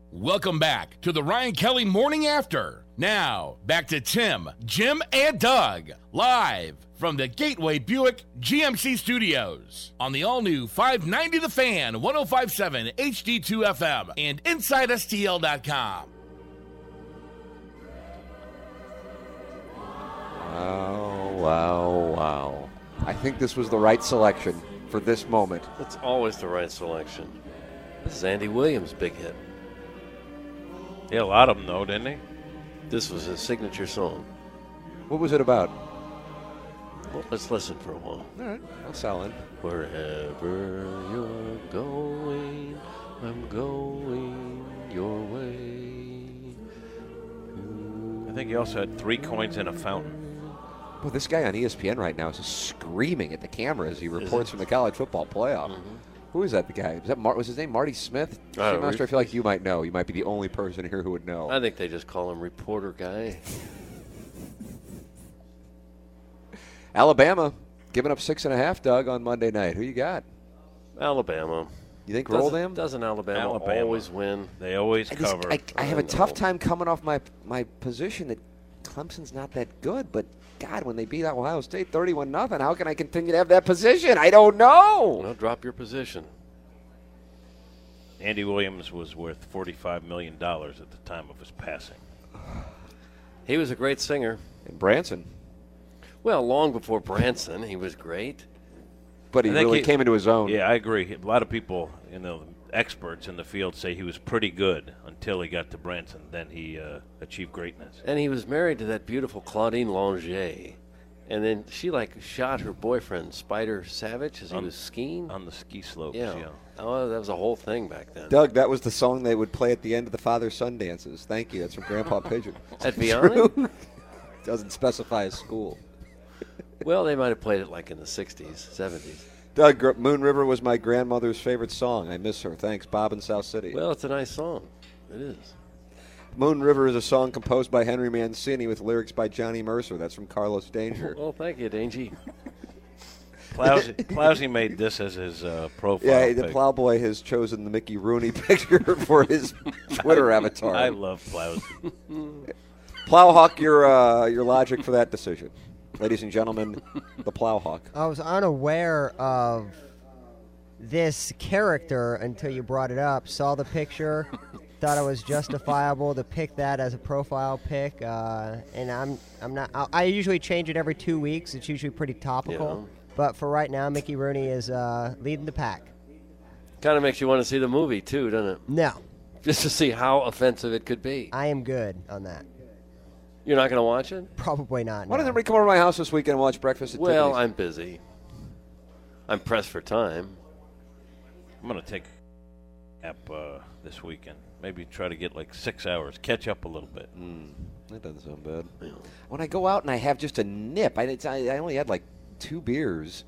Welcome back to the Ryan Kelly Morning After. Now, back to Tim, Jim, and Doug, live from the Gateway Buick GMC Studios on the all-new 590 The Fan, 105.7 HD2 FM, and InsideSTL.com. Wow. I think this was the right selection for this moment. It's always the right selection. This is Andy Williams' big hit. Yeah, a lot of them, though, didn't he? This was his signature song. What was it about? Well, let's listen for a while. All right, I'll sell in. Wherever you're going, I'm going your way. I think he also had 3 coins in a fountain. Well, this guy on ESPN right now is just screaming at the camera as he reports from the college football playoff. Mm-hmm. Who is that? The guy? Was his name Marty Smith? Master, I feel like you might know. You might be the only person here who would know. I think they just call him reporter guy. Alabama giving up 6.5, Doug, on Monday night. Who you got? Alabama. You think roll them? Doesn't Alabama always win? They always cover. I have a tough time coming off my position that Clemson's not that good, but God, when they beat Ohio State 31-0, how can I continue to have that position? I don't know. Well, drop your position. Andy Williams was worth $45 million at the time of his passing. He was a great singer. And Branson. Well, long before Branson, he was great. But he really came into his own. Yeah, I agree. A lot of people, experts in the field say he was pretty good until he got to Branson. Then he achieved greatness. And he was married to that beautiful Claudine Longet. And then she, shot her boyfriend, Spider Savage, as he was skiing. On the ski slopes, yeah. Oh, that was a whole thing back then. Doug, that was the song they would play at the end of the father-son dances. Thank you. That's from Grandpa Pigeon. At Vianney? Doesn't specify a school. Well, they might have played it in the 60s, 70s. Doug, Moon River was my grandmother's favorite song. I miss her. Thanks, Bob in South City. Well, it's a nice song. It is. Moon River is a song composed by Henry Mancini with lyrics by Johnny Mercer. That's from Carlos Danger. Well, thank you, Dangy. Plowsy made this as his profile. Yeah, the Plowboy has chosen the Mickey Rooney picture for his Twitter avatar. I love Plowsy. Plowhawk, your logic for that decision. Ladies and gentlemen, the Plowhawk. I was unaware of this character until you brought it up. Saw the picture, thought it was justifiable to pick that as a profile pic, and I'm not. I usually change it every 2 weeks. It's usually pretty topical, but for right now, Mickey Rooney is leading the pack. Kind of makes you want to see the movie too, doesn't it? No, just to see how offensive it could be. I am good on that. You're not going to watch it? Probably not. Why doesn't everybody come over to my house this weekend and watch Breakfast at Tiffany's? Well, I'm busy. I'm pressed for time. I'm going to take a nap this weekend. Maybe try to get 6 hours. Catch up a little bit. That doesn't sound bad. Yeah. When I go out and I have just a nip, I only had 2 beers.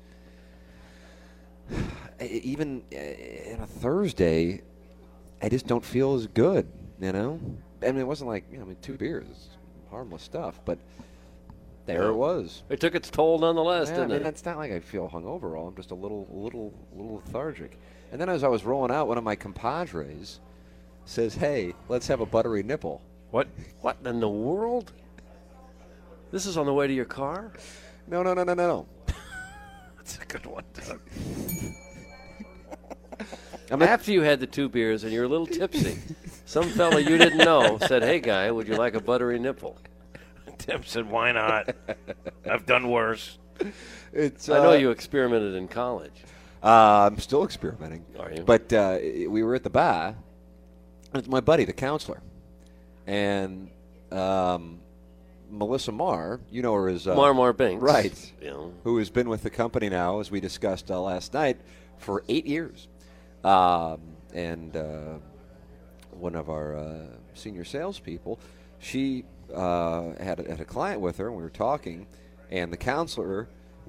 Even on a Thursday, I just don't feel as good, I mean, it wasn't 2 beers. Harmless stuff, but there it was. It took its toll nonetheless, didn't it? It's not like I feel hungover. I'm just a little lethargic. And then as I was rolling out, one of my compadres says, "Hey, let's have a buttery nipple." What? What in the world? This is on the way to your car? No. That's a good one, Doug. After you had the 2 beers and you're a little tipsy, some fella you didn't know said, "Hey, guy, would you like a buttery nipple?" Tim said, "Why not? I've done worse." I know you experimented in college. I'm still experimenting. Are you? But we were at the bar. It's my buddy, the counselor. And Melissa Marr, you know her as... Marr Binks. Right. Yeah. Who has been with the company now, as we discussed last night, for 8 years. And one of our senior salespeople, she had a client with her, and we were talking, and the counselor,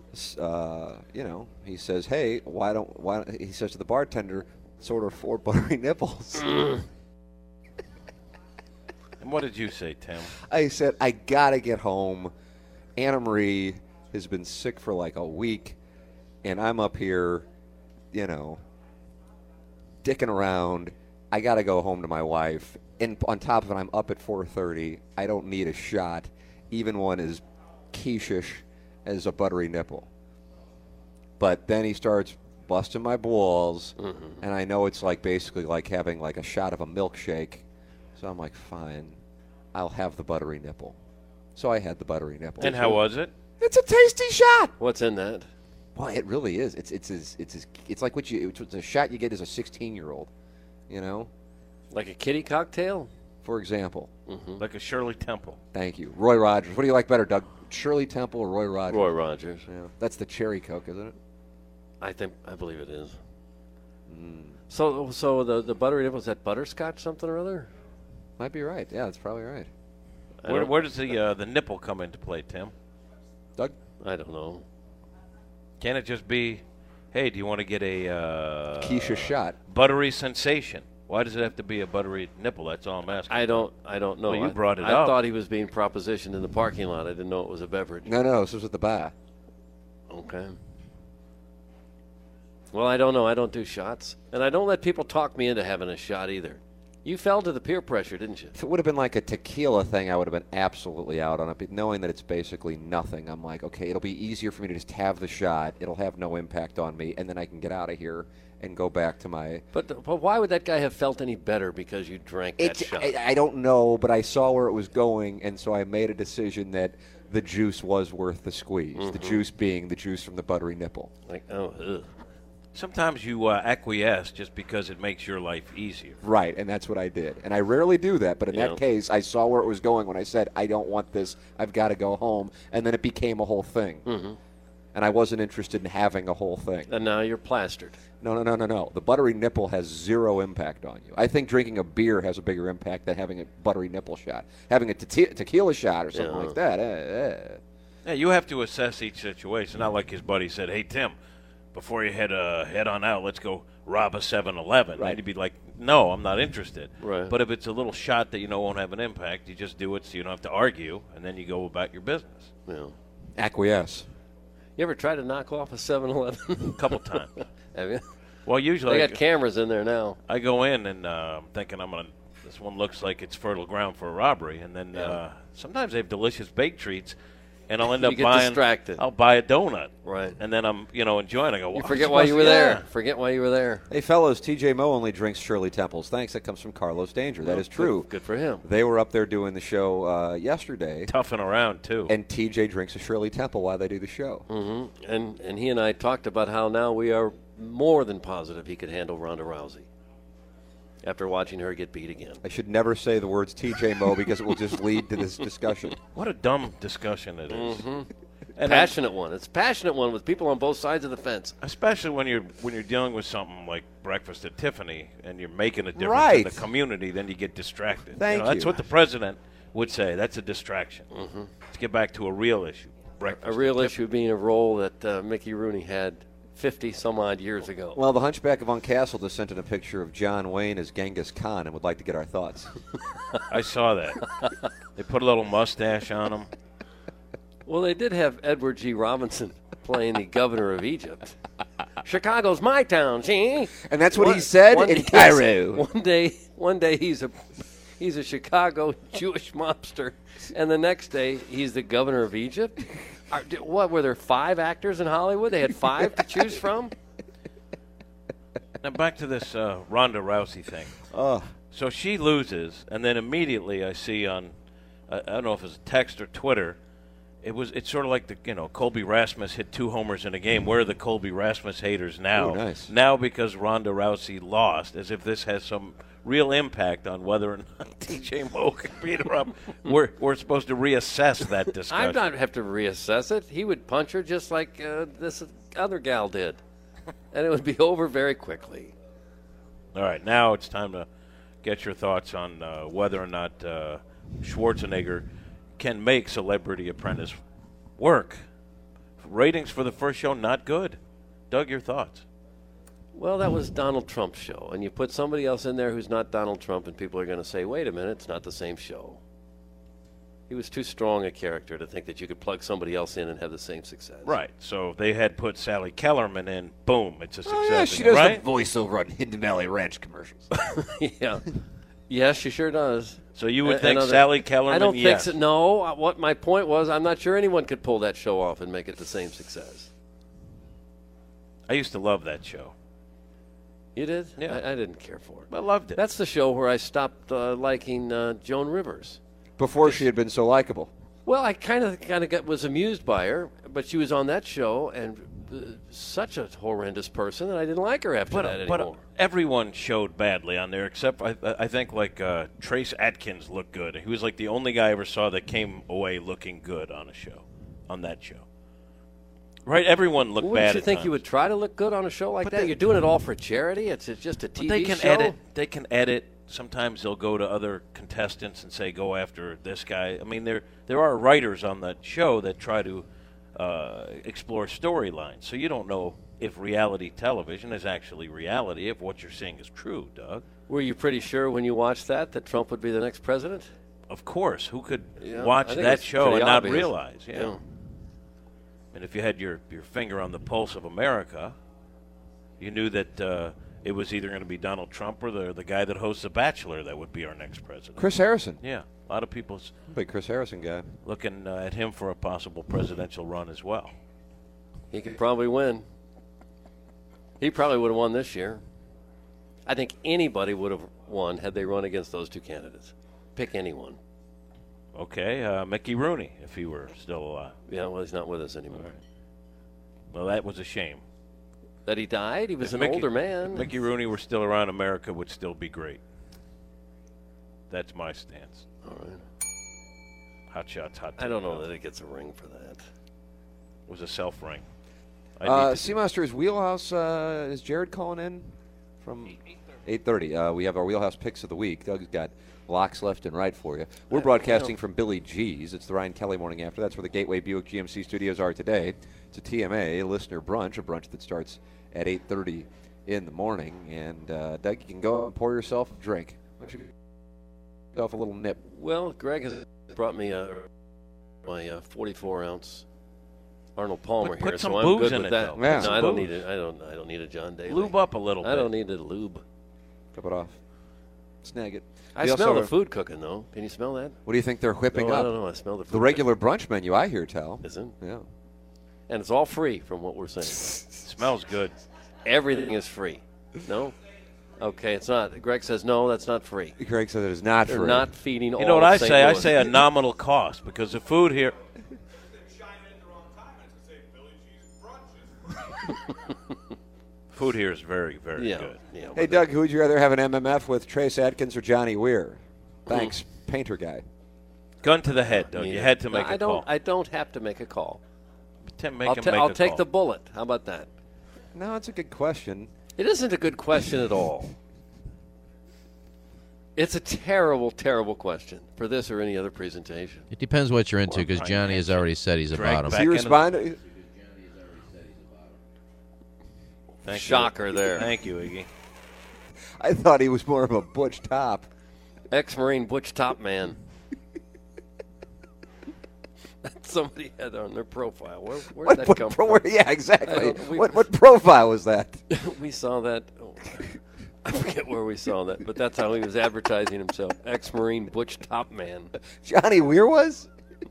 he says, "Hey, why don't he says to the bartender, "Sort of 4 buttery nipples." And what did you say, Tim? I said, "I gotta get home. Anna Marie has been sick for a week, and I'm up here, dicking around. I got to go home to my wife. And on top of it, I'm up at 4:30. I don't need a shot, even one as quiche as a buttery nipple. But then he starts busting my balls, and I know it's like basically like having like a shot of a milkshake. So I'm like, fine, I'll have the buttery nipple. So I had the buttery nipple. And how was it? It's a tasty shot. What's in that? Well, it really is. It's like it's a shot you get as a 16-year-old, you know. Like a kitty cocktail? For example. Like a Shirley Temple. Thank you, Roy Rogers. What do you like better, Doug? Shirley Temple or Roy Rogers? Roy Rogers. Yeah, that's the cherry Coke, isn't it? I believe it is. So the buttery nipple, is that butterscotch something or other? Might be right. Yeah, that's probably right. Where does the nipple come into play, Tim? Doug? I don't know. Can it just be, hey, do you want to get a Quiche shot. buttery sensation? Why does it have to be a buttery nipple? That's all I'm asking. I don't know. Well, you brought it I up. thought he was being propositioned in the parking lot. I didn't know it was a beverage. No, this was at the bar. Okay. Well, I don't know. I don't do shots. And I don't let people talk me into having a shot either. You fell to the peer pressure, didn't you? If it would have been like a tequila thing, I would have been absolutely out on it. But knowing that it's basically nothing, I'm like, okay, it'll be easier for me to just have the shot. It'll have no impact on me, and then I can get out of here and go back to my... But why would that guy have felt any better because you drank that shot? I don't know, but I saw where it was going, and so I made a decision that the juice was worth the squeeze. The juice being the juice from the buttery nipple. Like, oh, ugh. Sometimes you acquiesce just because it makes your life easier. Right, and that's what I did. And I rarely do that, but in that case, I saw where it was going when I said, I don't want this, I've got to go home, and then it became a whole thing. And I wasn't interested in having a whole thing. And now you're plastered. No. The buttery nipple has zero impact on you. I think drinking a beer has a bigger impact than having a buttery nipple shot. Having a tequila shot or something like that. Yeah, you have to assess each situation. Not like his buddy said, hey, Tim, before you head on out, let's go rob a 7-Eleven. Right. And he'd be like, no, I'm not interested. Right. But if it's a little shot that you know won't have an impact, you just do it so you don't have to argue, and then you go about your business. Yeah. Acquiesce. You ever try to knock off a 7-Eleven? A couple times. Have you? Well, usually They got cameras in there now. I go in and I'm thinking this one looks like it's fertile ground for a robbery. And then sometimes they have delicious baked treats. And I'll end up You get buying. distracted. I'll buy a donut, Right. And then I'm, enjoying. I go. You "Well, forget I'm why you supposed were to-" there. Yeah. Forget why you were there. Hey, fellows, TJ Moe only drinks Shirley Temples. Thanks. That comes from Carlos Danger. That is true. Good for him. They were up there doing the show yesterday. Toughing around too. And TJ drinks a Shirley Temple while they do the show. And he and I talked about how now we are more than positive he could handle Ronda Rousey after watching her get beat again. I should never say the words TJ Moe because it will just lead to this discussion. What a dumb discussion it is. And Passionate one. It's a passionate one with people on both sides of the fence. especially when you're dealing with something like breakfast at Tiffany and you're making a difference Right. in the community, then you get distracted. Thank That's you. what the president would say. That's a distraction. Let's get back to a real issue. Breakfast A at real Tiffany. issue being a role that Mickey Rooney had 50-some-odd years ago. Well, the Hunchback of Uncastle just sent in a picture of John Wayne as Genghis Khan and would like to get our thoughts. I saw that. They put a little mustache on him. Well, they did have Edward G. Robinson playing the governor of Egypt. Chicago's my town, see? And that's what he said in Cairo. One day he's a Chicago Jewish mobster, and the next day he's the governor of Egypt. What were there 5 actors in Hollywood? They had 5 to choose from. Now back to this Ronda Rousey thing. So she loses, and then immediately I see on, I don't know if it's text or Twitter, it's sort of like the Colby Rasmus hit 2 homers in a game. Where are the Colby Rasmus haters now? Oh, nice. Now because Ronda Rousey lost, as if this has some real impact on whether or not TJ Moe can beat her up. We're supposed to reassess that discussion. I don't have to reassess it. He would punch her just like this other gal did, and it would be over very quickly. All right, now it's time to get your thoughts on whether or not Schwarzenegger can make Celebrity Apprentice work. Ratings for the first show, not good. Doug, your thoughts? Well, that was Donald Trump's show, and you put somebody else in there who's not Donald Trump, and people are going to say, wait a minute, it's not the same show. He was too strong a character to think that you could plug somebody else in and have the same success. Right. So they had put Sally Kellerman in. Boom. It's a success. Oh, yeah, she does right? the voiceover on Hidden Valley Ranch commercials. Yeah. Yes, she sure does. So you would A- think another- Sally Kellerman? I don't yes. think so. No. What my point was, I'm not sure anyone could pull that show off and make it the same success. I used to love that show. You did? Yeah. I didn't care for it. I loved it. That's the show where I stopped liking Joan Rivers. Before she had been so likable. Well, I kind of was amused by her, but she was on that show and such a horrendous person that I didn't like her after that but anymore. everyone showed badly on there, except I think like Trace Adkins looked good. He was like the only guy I ever saw that came away looking good on a show, on that show. Right? Everyone looked bad. Wouldn't you at think times. you would try to look good on a show like But that? You're doing it all for charity. It's just a TV But they can show. edit. They can edit. Sometimes they'll go to other contestants and say, "Go after this guy." I mean, there are writers on that show that try to explore storylines. So you don't know if reality television is actually reality, if what you're seeing is true, Doug. Were you pretty sure when you watched that Trump would be the next president? Of course, who could Yeah, watch I think that it's show pretty and not obvious. realize? Yeah. And if you had your finger on the pulse of America, you knew that it was either going to be Donald Trump or the guy that hosts The Bachelor that would be our next president. Chris Harrison. Yeah, a lot of people's Big Chris Harrison guy. looking at him for a possible presidential run as well. He could probably win. He probably would have won this year. I think anybody would have won had they run against those two candidates. Pick anyone. Okay, Mickey Rooney, if he were still alive. Yeah, well, he's not with us anymore. Well, that was a shame. That he died? He was If an Mickey- older man. If Mickey Rooney were still around, America would still be great. That's my stance. All right. Hot shots, hot. I don't know take. that it gets a ring for that. It was a self ring. I need to- Seamaster's Wheelhouse, is Jared calling in from 8:30? We have our Wheelhouse picks of the week. Doug's got blocks left and right for you. We're broadcasting from Billy G's. It's the Ryan Kelly Morning After. That's where the Gateway Buick GMC studios are today. It's a TMA, listener brunch, a brunch that starts at 8:30 in the morning. And, Doug, you can go and pour yourself a drink. Why don't you give yourself a little nip? Well, Greg has brought me my 44-ounce Arnold Palmer Put here, some so I'm booze good in with it, that. though. Yeah. No, Some I don't booze. need it. I don't need a John Daly. Lube up a little bit. I don't need a lube. Cup it off. Snag it. I We also smell the have- food cooking though. Can you smell that? What do you think they're whipping No, I up? don't know. I smell the food The regular brunch menu, I hear tell. cooking. Isn't? Yeah. And it's all free from what we're saying. Smells good. Everything is free. No? Okay, it's not. Greg says no, that's not free. Craig said it is not They're free. not feeding all You know what of I St. say? I Louis. say a nominal cost because the food here. Food here is very, very Yeah. good. Yeah. Hey, Doug, who would you rather have an MMF with, Trace Adkins or Johnny Weir? Thanks, painter guy. Gun to the head, Doug. You had to make a call. I don't have to make a call. I'll I'll take the bullet. How about that? No, it's a good question. It isn't a good question at all. It's a terrible, terrible question for this or any other presentation. It depends what you're into, because Brian Johnny has Hansen. already said he's a Drag bottom. back He into- responded. Thank you. Shocker there. Thank you, Iggy. I thought he was more of a butch top. Ex-Marine Butch Top Man. Somebody had on their profile. Where did that come from? Yeah, exactly. don't- we- What profile was that? We saw that. I forget where we saw that, but that's how he was advertising himself. Ex-Marine Butch Top Man. Johnny Weir was?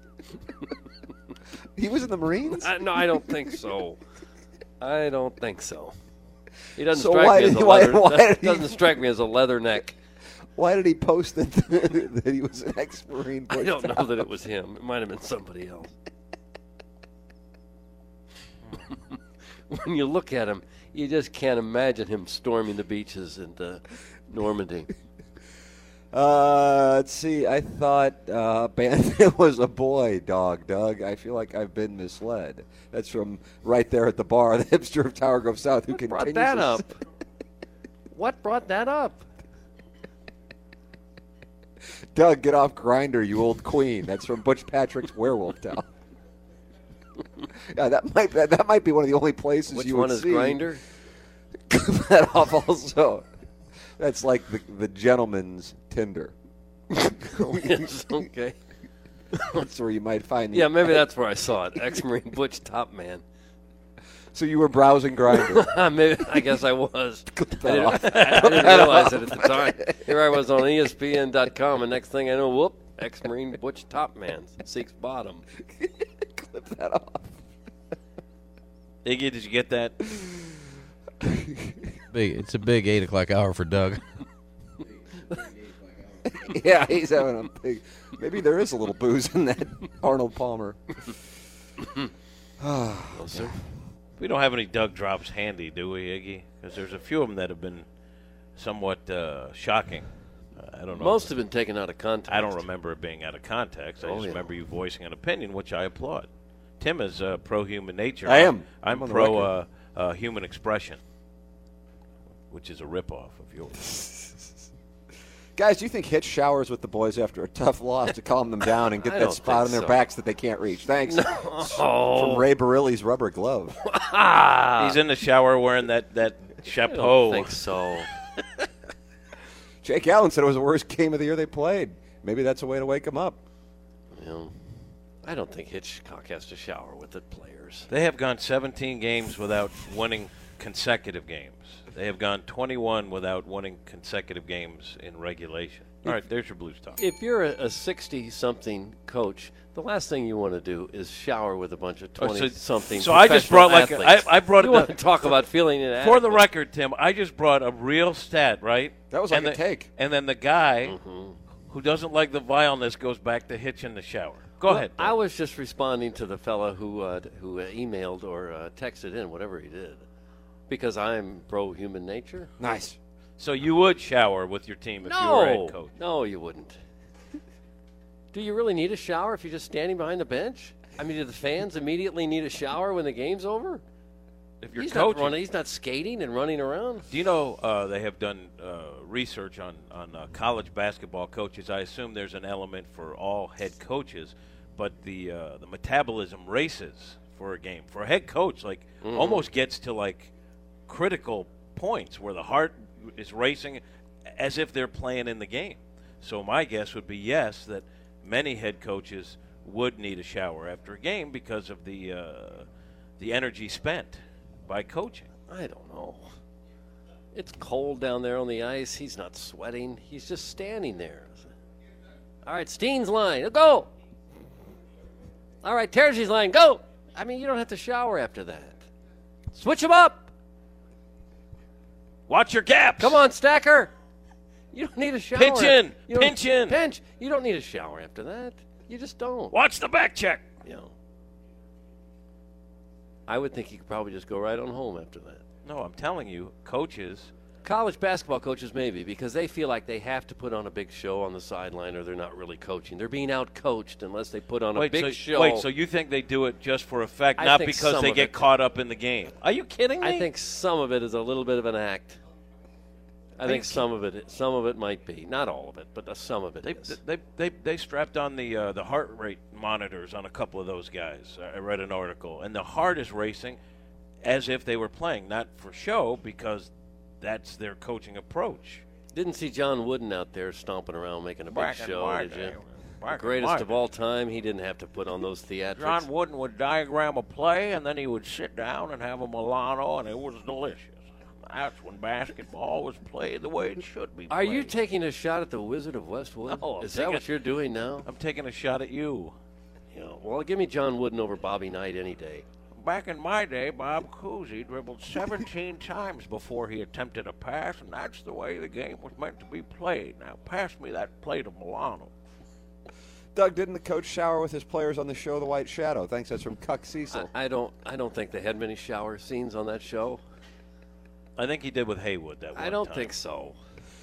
He was in the Marines? No, I don't think so. I don't think so. He doesn't So strike why me as did- a why- leather. why did he- Doesn't strike me as a leather neck. Why did he post that, that he was an ex-Marine? I butch don't know top? that it was him. It might have been somebody else. When you look at him, you just can't imagine him storming the beaches in Normandy. Let's see. I thought Bandit was a boy dog, Doug. I feel like I've been misled. That's from right there at the bar, the hipster of Tower Grove South, who What continues brought that to up? What brought that up? Doug, get off Grinder, you old queen. That's from Butch Patrick's Werewolf Town. Yeah, that might be one of the only places Which you one would is see Grinder? that off also. That's like the gentleman's Tinder. Yes, okay. That's where you might find. Yeah, maybe that's where I saw it. Ex-Marine Butch Top Man. So you were browsing Grindr. Maybe, I guess I was. I didn't realize it at the time. Here I was on ESPN.com, and next thing I know, whoop, ex-Marine Butch Top Man seeks bottom. Clip that off. Iggy, did you get that? It's a big 8 o'clock hour for Doug. Yeah, he's having a big. Maybe there is a little booze in that Arnold Palmer. No, sir. We don't have any Doug drops handy, do we, Iggy? Because there's a few of them that have been somewhat shocking. I don't know. Most have been taken out of context. I don't remember it being out of context. I just remember you voicing an opinion, which I applaud. Tim is pro-human nature. I am. I'm on the pro-human expression, which is a ripoff of yours. Guys, do you think Hitch showers with the boys after a tough loss to calm them down and get I that don't spot on think their so. backs that they can't reach? Thanks. No. From Ray Barilli's rubber glove. He's in the shower wearing that I chapeau. don't think so. Jake Allen said it was the worst game of the year they played. Maybe that's a way to wake them up. You know, I don't think Hitchcock has to shower with the players. They have gone 17 games without winning consecutive games. They have gone 21 without winning consecutive games in regulation. All right, there's your Blues talk. If you're a 60-something coach, the last thing you want to do is shower with a bunch of 20-something. So I just brought I brought You it want to talk about feeling inadequate. for the record, Tim. I just brought a real stat, right? That was and like a take. And then the guy who doesn't like the vileness goes back to Hitch in the shower. Go ahead. I was just responding to the fella who emailed or texted in, whatever he did, because I'm pro-human nature. Nice. So you would shower with your team if you were head coach? No, you wouldn't. Do you really need a shower if you're just standing behind the bench? I mean, do the fans immediately need a shower when the game's over? If you're He's coaching, not running. He's not skating and running around. do you know they have done research on college basketball coaches? I assume there's an element for all head coaches, but the metabolism races for a game for a head coach almost gets to like critical points where the heart is racing as if they're playing in the game. So my guess would be yes, that many head coaches would need a shower after a game because of the energy spent by coaching. I don't know. It's cold down there on the ice. He's not sweating. He's just standing there. All right, Steen's line. Go. All right, Terzi's line. Go. I mean, you don't have to shower after that. Switch him up. Watch your gaps. Come on, Stacker. You don't need a shower. Pinch in. You don't- Pinch in. Pinch. You don't need a shower after that. You just don't. Watch the back check. You know. I would think you could probably just go right on home after that. No, I'm telling you, coaches. College basketball coaches maybe, because they feel like they have to put on a big show on the sideline or they're not really coaching. They're being out-coached unless they put on a big show. Wait, so you think they do it just for effect, I not think because some they of get it. caught up in the game? Are you kidding me? I think some of it is a little bit of an act. I think some of it might be. Not all of it, but some of it is. They strapped on the heart rate monitors on a couple of those guys. I read an article, and the heart is racing as if they were playing, not for show, because that's their coaching approach. Didn't see John Wooden out there stomping around making a big Back in show, my did you? day. Back in Greatest my of day. all time. He didn't have to put on those theatrics. John Wooden would diagram a play, and then he would sit down and have a Milano, and it was delicious. That's when basketball was played the way it should be Are played. you taking a shot at the Wizard of Westwood? No, I'm Is that taking- what you're doing now? I'm taking a shot at you. Well, give me John Wooden over Bobby Knight any day. Back in my day, Bob Cousy dribbled 17 times before he attempted a pass, and that's the way the game was meant to be played. Now, pass me that plate of Milano. Doug, didn't the coach shower with his players on the show The White Shadow? Thanks, that's from Cuck Cecil. I don't think they had many shower scenes on that show. I think he did with Haywood that one I don't time. think so.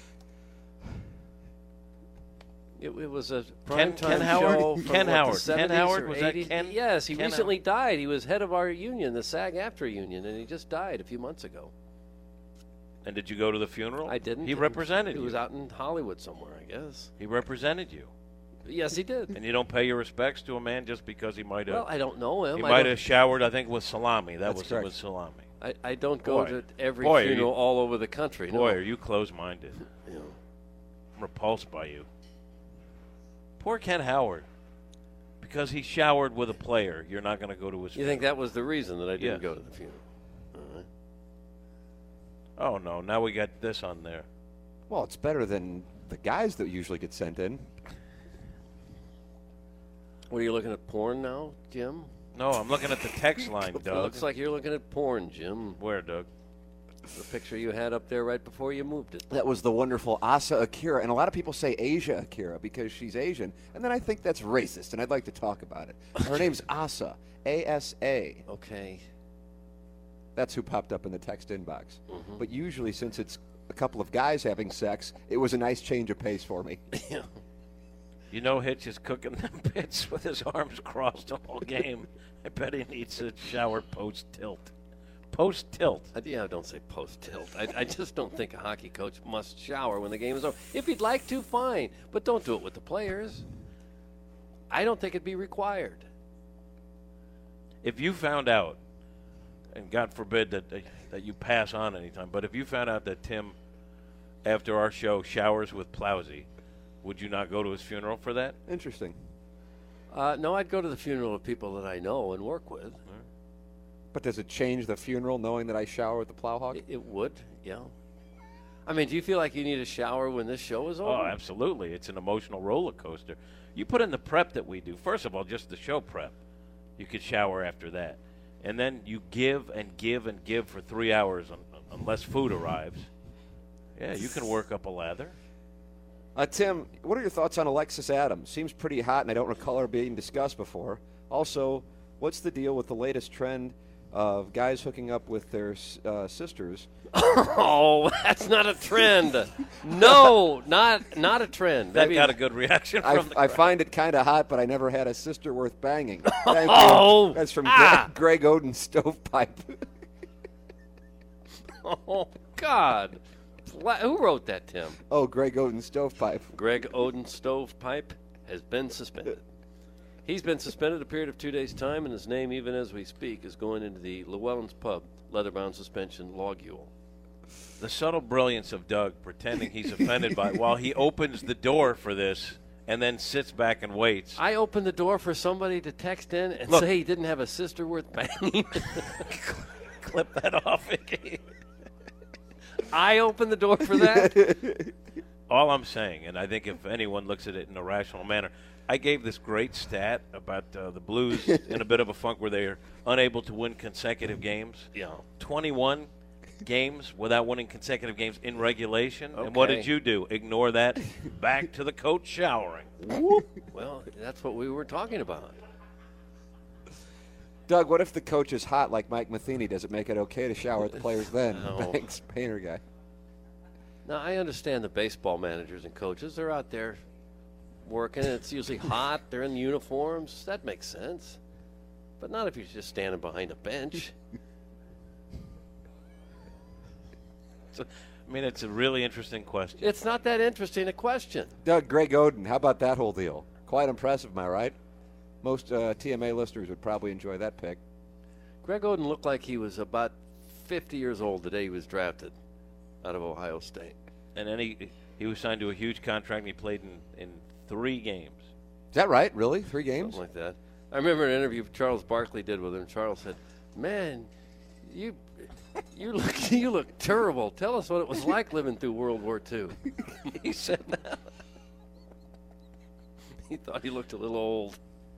It was a Ken primetime Howard? show from Ken what, Howard. the Ken 70s Howard? or Was that 80s? Ken? Yes, he Ken recently died. He was head of our union, the SAG-AFTRA union, and he just died a few months ago. And did you go to the funeral? I didn't. He represented He you. was out in Hollywood somewhere, I guess. He represented you. Yes, he did. And you don't pay your respects to a man just because he might have. Well, I don't know him. he I might don't- have showered, I think, with salami. That That's was correct. with salami. I don't go Boy. to every Boy, are funeral you- all over the country. Boy, no. are you close-minded. You know. I'm repulsed by you. Poor Ken Howard. because he showered with a player, you're not going to go to his You think that was the reason that I didn't Yes. go to the funeral? All right. Oh, no. Now we got this on there. Well, it's better than the guys that usually get sent in. What, are you looking at porn now, Jim? No, I'm looking at the text line, It Doug. looks like you're looking at porn, Jim. Where, Doug? The picture you had up there right before you moved it. That was the wonderful Asa Akira. And a lot of people say Asia Akira because she's Asian. And then I think that's racist, and I'd like to talk about it. Her name's Asa, A-S-A. Okay. That's who popped up in the text inbox. But usually, since it's a couple of guys having sex, it was a nice change of pace for me. You know Hitch is cooking them bits with his arms crossed all game. I bet he needs a shower post-tilt. Post-tilt. Yeah, don't say post-tilt. I just don't think a hockey coach must shower when the game is over. If he'd like to, fine. But don't do it with the players. I don't think it'd be required. If you found out, and God forbid that you pass on anytime, but if you found out that Tim, after our show, showers with Plowsy, would you not go to his funeral for that? Interesting. No, I'd go to the funeral of people that I know and work with. But does it change the funeral knowing that I shower with the Plowhawk? It would, yeah. I mean, do you feel like you need a shower when this show is over? Oh, absolutely. It's an emotional roller coaster. You put in the prep that we do. First of all, just the show prep. You could shower after that. And then you give and give and give for 3 hours unless food arrives. Yeah, you can work up a lather. Tim, what are your thoughts on Alexis Adams? Seems pretty hot, and I don't recall her being discussed before. Also, what's the deal with the latest trend of guys hooking up with their sisters? Oh, that's not a trend. No, not a trend. That Maybe- got a good reaction from the I crowd. find it kind of hot, but I never had a sister worth banging. Thank Oh, you. That's from ah. Greg Oden Stovepipe. Oh, God. Who wrote that, Tim? Oh, Greg Oden Stovepipe. Greg Oden Stovepipe has been suspended. He's been suspended a period of 2 days' time, and his name, even as we speak, is going into the Llewellyn's Pub leather-bound suspension logule. The subtle brilliance of Doug pretending he's offended by it while he opens the door for this and then sits back and waits. I opened the door for somebody to text in and Look. say he didn't have a sister worth banging. Clip that off, Vicky. I opened the door for that? All I'm saying, and I think if anyone looks at it in a rational manner, I gave this great stat about the Blues in a bit of a funk where they're unable to win consecutive games. Yeah. 21 games without winning consecutive games in regulation. And what Okay. did you do? Ignore that. Back to the coach showering. Well, that's what we were talking about. Doug, what if the coach is hot like Mike Matheny? Does it make it okay to shower with the players then? No. Thanks, Painter guy. Now, I understand the baseball managers and coaches. They're out there working. It's usually hot. They're in uniforms. That makes sense. But not if you're just standing behind a bench. I mean, it's a really interesting question. It's not that interesting a question. Doug, Greg Oden, how about that whole deal? Quite impressive, am I right? Most TMA listeners would probably enjoy that pick. Greg Oden looked like he was about 50 years old the day he was drafted out of Ohio State. And then he was signed to a huge contract and he played in 3 games. Is that right? Really? 3 games? Something like that. I remember an interview Charles Barkley did with him. Charles said, "Man, you look terrible. Tell us what it was like living through World War II." He said that. He thought he looked a little old.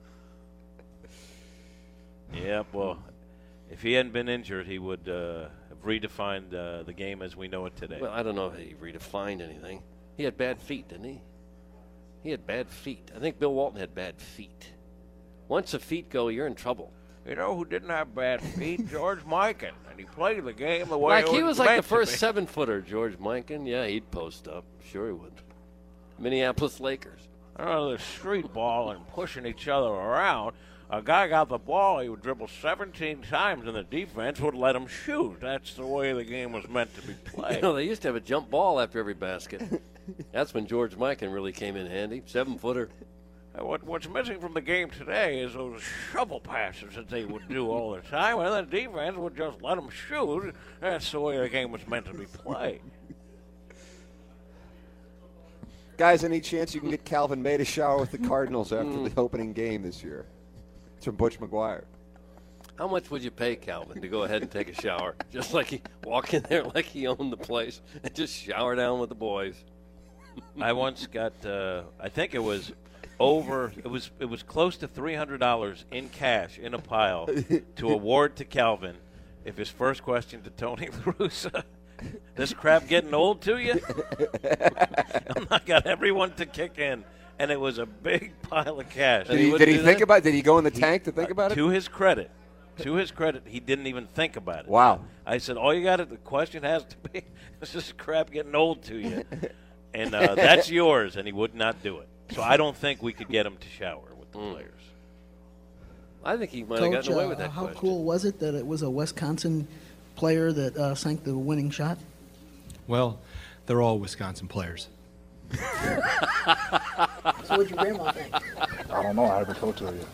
Yeah, well, if he hadn't been injured, he would have redefined the game as we know it today. Well, I don't know if he redefined anything. He had bad feet, didn't he? He had bad feet. I think Bill Walton had bad feet. Once the feet go, you're in trouble. You know who didn't have bad feet? George Mikan. And he played the game the way Like he was like the first seven. 7-footer, George Mikan. Yeah, he'd post up. Sure he would. Minneapolis Lakers. The street ball and pushing each other around. A guy got the ball, he would dribble 17 times, and the defense would let him shoot. That's the way the game was meant to be played. You know, they used to have a jump ball after every basket. That's when George Mikan really came in handy. 7-footer. What's missing from the game today is those shovel passes that they would do all the time, and the defense would just let them shoot. That's the way the game was meant to be played. Guys, any chance you can get Calvin May to shower with the Cardinals after the opening game this year? It's from Butch McGuire. How much would you pay Calvin to go ahead and take a shower? Just like he walk in there like he owned the place and just shower down with the boys. I once got, I think it was it was close to $300 in cash in a pile to award to Calvin if his first question to Tony La Russa, this crap getting old to you? I got everyone to kick in, and it was a big pile of cash. Did he think about it? Did he go in the tank to think about it? To his credit, he didn't even think about it. Wow. I said, all you got to, the question has to be, is this crap getting old to you? And that's yours, and he would not do it. So I don't think we could get him to shower with the players. I think he might have gotten away with that how question. cool was it that it was a Wisconsin player that sank the winning shot? Well, they're all Wisconsin players. So what'd your grandma think? I don't know. I haven't talked to her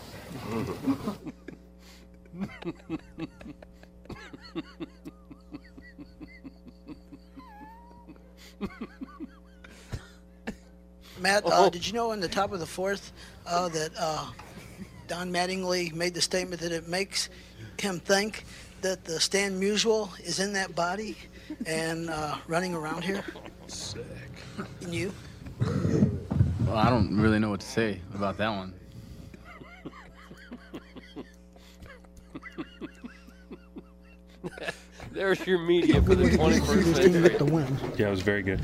yet. Matt, did you know in the top of the fourth that Don Mattingly made the statement that it makes him think that the Stan Musial is in that body and running around here? Sick. And you? Well, I don't really know what to say about that one. There's your media for the 21st century. The win. Yeah, it was very good.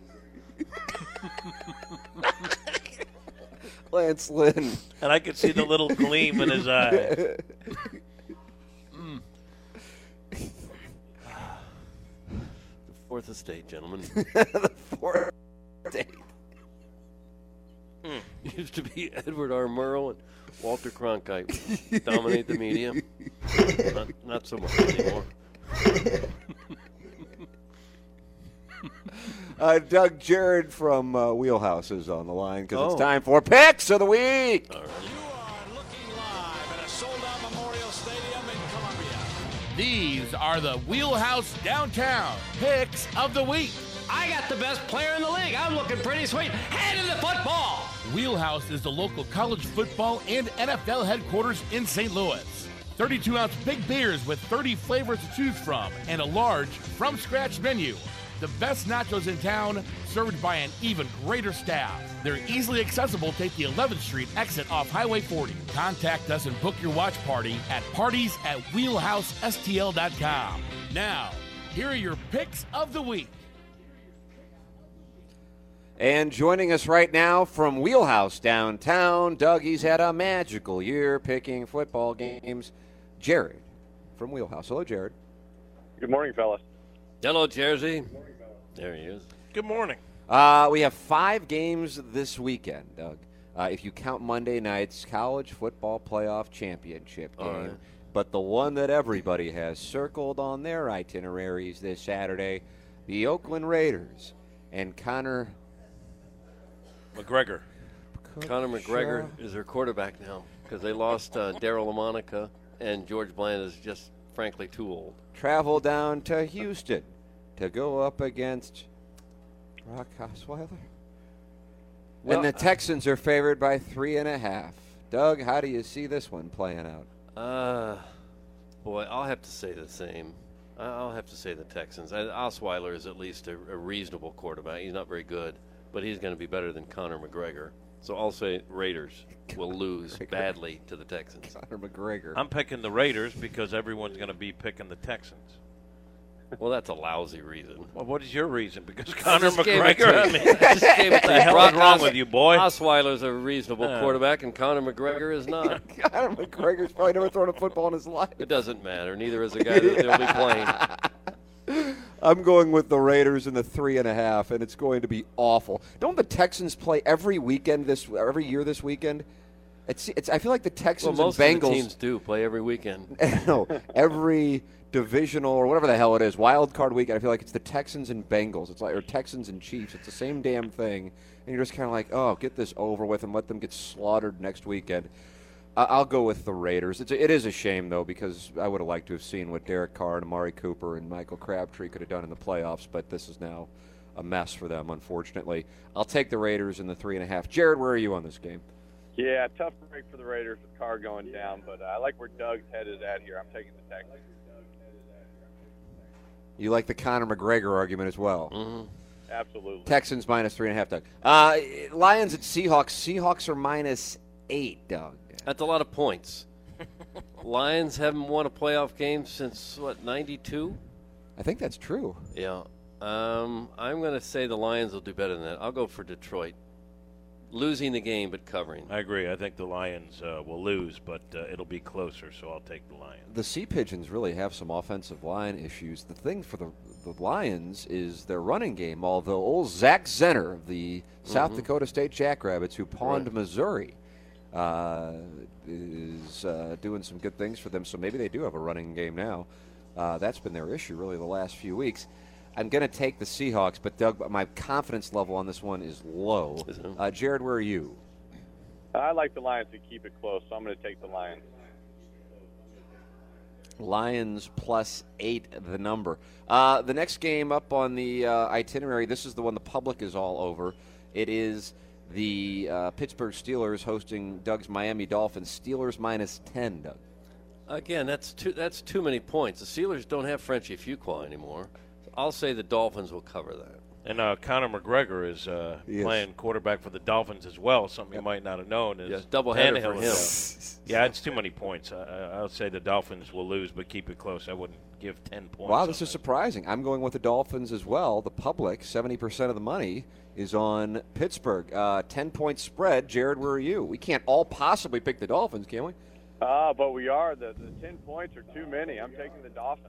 Lance Lynn. And I could see the little gleam in his eye. The Fourth Estate, gentlemen. The Fourth Estate. Used to be Edward R. Murrow and Walter Cronkite dominate the media. Not so much anymore. Doug Jared from Wheelhouse is on the line because it's time for Picks of the Week. You are looking live at a sold-out Memorial Stadium in Columbia. These are the Wheelhouse Downtown Picks of the Week. I got the best player in the league. I'm looking pretty sweet. Hand in the football. Wheelhouse is the local college football and NFL headquarters in St. Louis. 32-ounce big beers with 30 flavors to choose from and a large from-scratch menu. The best nachos in town, served by an even greater staff. They're easily accessible. Take the 11th Street exit off Highway 40. Contact us and book your watch party at parties@wheelhousestl.com. Now, here are your picks of the week. And joining us right now from Wheelhouse Downtown, Doug, he's had a magical year picking football games. Jared from Wheelhouse. Hello, Jared. Good morning, fellas. Hello, Jersey. There he is. Good morning. We have 5 games this weekend, Doug. If you count Monday night's college football playoff championship game. Right. But the one that everybody has circled on their itineraries this Saturday, the Oakland Raiders and Conor McGregor. McGregor is their quarterback now because they lost Darryl LaMonica, and George Bland is just, frankly, too old. travel down to Houston to go up against Brock Osweiler. Well, and the Texans are favored by 3.5. Doug, how do you see this one playing out? Boy, I'll have to say the same. I'll have to say the Texans. Osweiler is at least a reasonable quarterback. He's not very good, but he's going to be better than Conor McGregor. So I'll say Raiders will lose badly to the Texans. Conor McGregor. I'm picking the Raiders because everyone's going to be picking the Texans. Well, that's a lousy reason. Well, what is your reason? Because Conor just gave it to McGregor, I you. mean, I just gave it to what the you. hell is wrong with you, boy? Osweiler's a reasonable quarterback, and Conor McGregor is not. Conor McGregor's probably never thrown a football in his life. It doesn't matter. Neither is the guy that they'll be playing. I'm going with the Raiders in the 3.5, and it's going to be awful. Don't the Texans play every year this weekend? It's. I feel like the Texans Well, most and of the Bengals teams do play every weekend. No, every divisional or whatever the hell it is, wild card weekend. I feel like it's the Texans and Bengals. It's like, or Texans and Chiefs. It's the same damn thing, and you're just kind of like, oh, get this over with and let them get slaughtered next weekend. I'll go with the Raiders. It is a shame, though, because I would have liked to have seen what Derek Carr and Amari Cooper and Michael Crabtree could have done in the playoffs, but this is now a mess for them, unfortunately. I'll take the Raiders in the 3.5. Jared, where are you on this game? Yeah, tough break for the Raiders with Carr going down, but I like where Doug's headed at here. I'm taking the Texans. You like the Conor McGregor argument as well. Mm-hmm. Absolutely. Texans minus 3.5, Doug. Lions at Seahawks. Seahawks are minus 8, Doug. That's a lot of points. Lions haven't won a playoff game since, 92? I think that's true. Yeah. I'm going to say the Lions will do better than that. I'll go for Detroit. Losing the game, but covering. I agree. I think the Lions will lose, but it'll be closer, so I'll take the Lions. The Sea Pigeons really have some offensive line issues. The thing for the Lions is their running game, although old Zach Zenner of the South Dakota State Jackrabbits, who pawned Missouri, is doing some good things for them, so maybe they do have a running game now. That's been their issue, really, the last few weeks. I'm going to take the Seahawks, but, Doug, my confidence level on this one is low. Jared, where are you? I like the Lions to keep it close, so I'm going to take the Lions. Lions plus 8, the number. The next game up on the itinerary, this is the one the public is all over. It is the Pittsburgh Steelers hosting Doug's Miami Dolphins. Steelers minus 10, Doug. Again, that's too many points. The Steelers don't have Frenchie Fuqua anymore. I'll say the Dolphins will cover that. And Conor McGregor is playing quarterback for the Dolphins as well, something you might not have known. Yes, doubleheader for him. Yeah, it's too many points. I'll say the Dolphins will lose, but keep it close. I wouldn't give 10 points. Wow, this is surprising. I'm going with the Dolphins as well. The public, 70% of the money is on Pittsburgh. 10-point spread. Jared, where are you? We can't all possibly pick the Dolphins, can we? But we are. The 10 points are too many. I'm taking the Dolphins.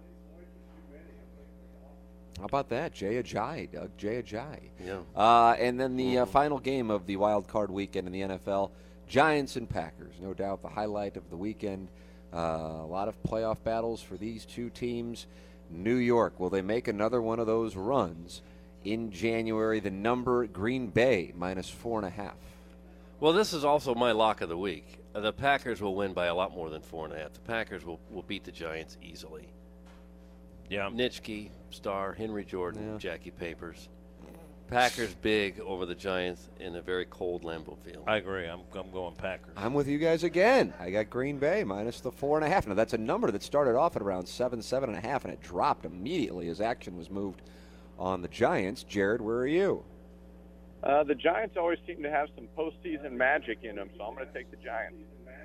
How about that? Jay Ajayi, Doug. Jay Ajayi. Yeah. And then the final game of the wild card weekend in the NFL, Giants and Packers. No doubt the highlight of the weekend. A lot of playoff battles for these two teams. New York, will they make another one of those runs in January? The number, Green Bay, minus 4.5. Well, this is also my lock of the week. The Packers will win by a lot more than 4.5. The Packers will beat the Giants easily. Yeah. Nitschke, Star, Henry Jordan, Jackie Papers. Packers big over the Giants in a very cold Lambeau Field. I agree. I'm going Packers. I'm with you guys again. I got Green Bay minus the 4.5. Now, that's a number that started off at around 7.5, and it dropped immediately as action was moved on the Giants. Jared, where are you? The Giants always seem to have some postseason magic in them, so I'm going to take the Giants.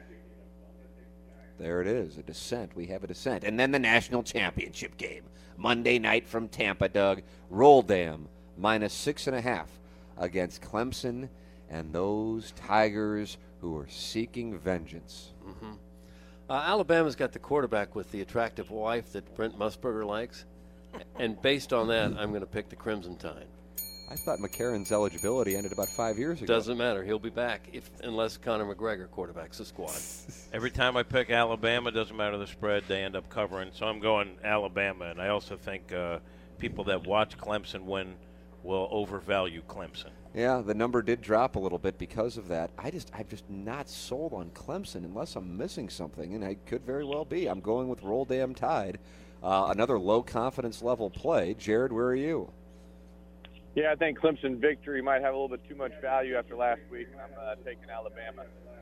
There it is, a descent. We have a descent. And then the national championship game. Monday night from Tampa, Doug. Roll Dam, minus 6.5 against Clemson and those Tigers who are seeking vengeance. Mm-hmm. Alabama's got the quarterback with the attractive wife that Brent Musburger likes. And based on that, I'm going to pick the Crimson Tide. I thought McCarron's eligibility ended about 5 years ago. Doesn't matter. He'll be back unless Conor McGregor quarterbacks the squad. Every time I pick Alabama, doesn't matter the spread, they end up covering. So I'm going Alabama, and I also think people that watch Clemson win will overvalue Clemson. Yeah, the number did drop a little bit because of that. I'm just not sold on Clemson unless I'm missing something, and I could very well be. I'm going with Roll Damn Tide. Another low confidence level play. Jared, where are you? Yeah, I think Clemson victory might have a little bit too much value after last week, and I'm taking Alabama.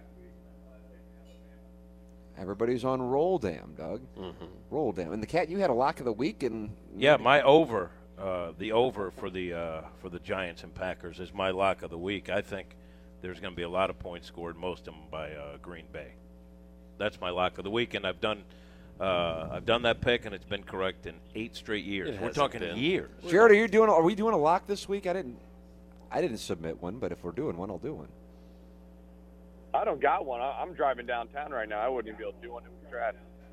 Everybody's on Roll Dam, Doug. Mm-hmm. Roll Dam. And the Cat, you had a lock of the week, and yeah, my over, the over for the Giants and Packers is my lock of the week. I think there's going to be a lot of points scored, most of them by Green Bay. That's my lock of the week, and I've done that pick, and it's been correct in 8 straight years. We're talking years. Jared, are we doing a lock this week? I didn't submit one, but if we're doing one, I'll do one. I don't got one. I'm driving downtown right now. I wouldn't even be able to do one if we tried.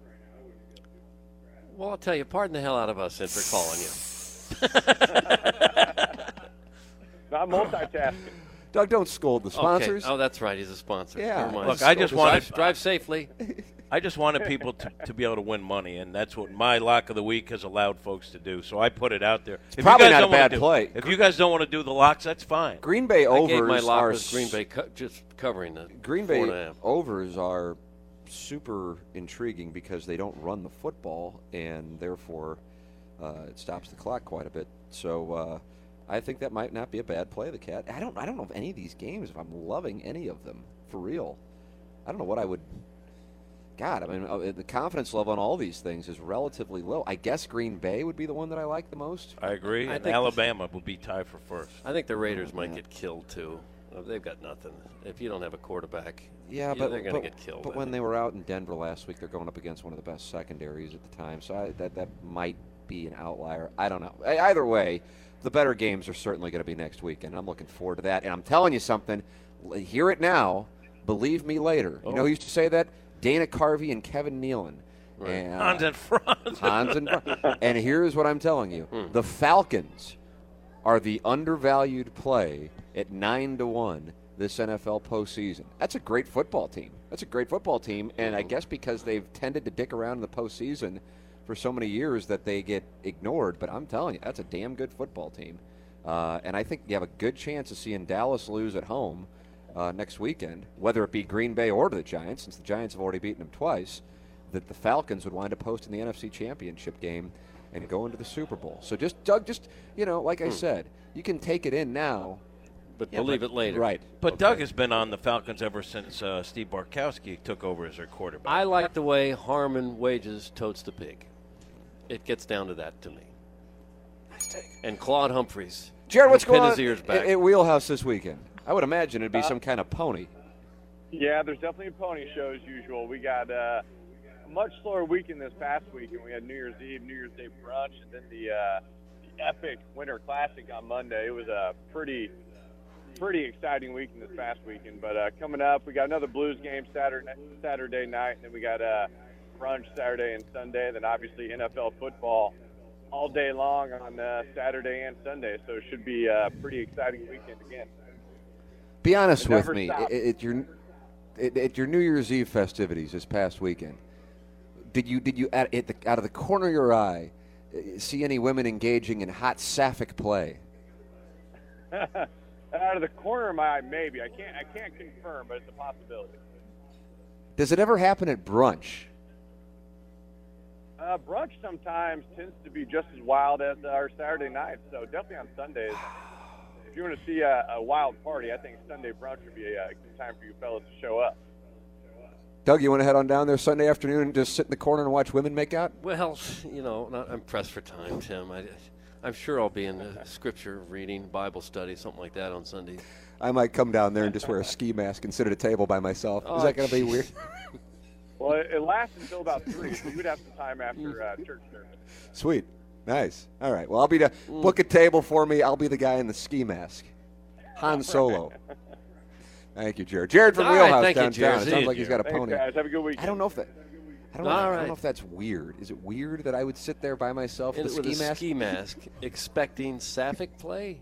Well, I'll tell you, pardon the hell out of us for calling you. Not multitasking. Doug, don't scold the sponsors. Okay. Oh, that's right. He's a sponsor. Yeah. Look, I just want to drive safely. I just wanted people to be able to win money, and that's what my lock of the week has allowed folks to do. So I put it out there. It's probably not a bad play. If you guys don't want to do the locks, that's fine. Green Bay overs I gave my lock was Green Bay just covering the Green Bay overs are super intriguing because they don't run the football, and therefore it stops the clock quite a bit. So I think that might not be a bad play, the Cat. I don't know of any of these games if I'm loving any of them, for real. I don't know what I would... God, I mean, the confidence level on all these things is relatively low. I guess Green Bay would be the one that I like the most. I agree. And Alabama would be tied for first. I think the Raiders might get killed, too. They've got nothing. If you don't have a quarterback, but they're going to get killed. But when they were out in Denver last week, they're going up against one of the best secondaries at the time. So that might be an outlier. I don't know. Either way, the better games are certainly going to be next weekend. I'm looking forward to that. And I'm telling you something. Hear it now. Believe me later. You know who used to say that? Dana Carvey and Kevin Nealon. Right. And, Hans and Franz. Hans and Franz. And here's what I'm telling you. The Falcons are the undervalued play at 9-1 this NFL postseason. That's a great football team. And I guess because they've tended to dick around in the postseason for so many years that they get ignored. But I'm telling you, that's a damn good football team. And I think you have a good chance of seeing Dallas lose at home next weekend, whether it be Green Bay or to the Giants, since the Giants have already beaten them twice, that the Falcons would wind up hosting the NFC Championship game and go into the Super Bowl. So Doug, like I said, you can take it in now. But believe it later. Right. But Doug has been on the Falcons ever since Steve Bartkowski took over as their quarterback. I like the way Harmon Wages totes the pig. It gets down to that to me. And Claude Humphreys. Jared, what's going on his ears back at Wheelhouse this weekend? I would imagine it'd be some kind of pony. Yeah, there's definitely a pony show as usual. We got a much slower weekend this past weekend. We had New Year's Eve, New Year's Day brunch, and then the epic Winter Classic on Monday. It was a pretty exciting weekend this past weekend. But coming up, we got another Blues game Saturday night, and then we got brunch Saturday and Sunday. Then obviously NFL football all day long on Saturday and Sunday. So it should be a pretty exciting weekend again. Be honest with me. At your New Year's Eve festivities this past weekend, did you out of the corner of your eye see any women engaging in hot sapphic play? Out of the corner of my eye, maybe. I can't confirm, but it's a possibility. Does it ever happen at brunch? Brunch sometimes tends to be just as wild as our Saturday nights, so definitely on Sundays. If you want to see a wild party, I think Sunday brunch would be a good time for you fellas to show up. Doug, you want to head on down there Sunday afternoon and just sit in the corner and watch women make out? Well, I'm pressed for time, Tim. I'm sure I'll be in the scripture reading, Bible study, something like that on Sundays. I might come down there and just wear a ski mask and sit at a table by myself. Is that going to be weird? Well, it lasts until about 3, so you would have some time after church service. Sweet. Nice. All right. Well, I'll be book a table for me. I'll be the guy in the ski mask. Han Solo. Thank you, Jared. Jared from Wheelhouse downtown. It sounds like he's got a pony. Thanks, guys. Have a good weekend. I don't know if that's weird. Is it weird that I would sit there by myself with a ski mask expecting sapphic play?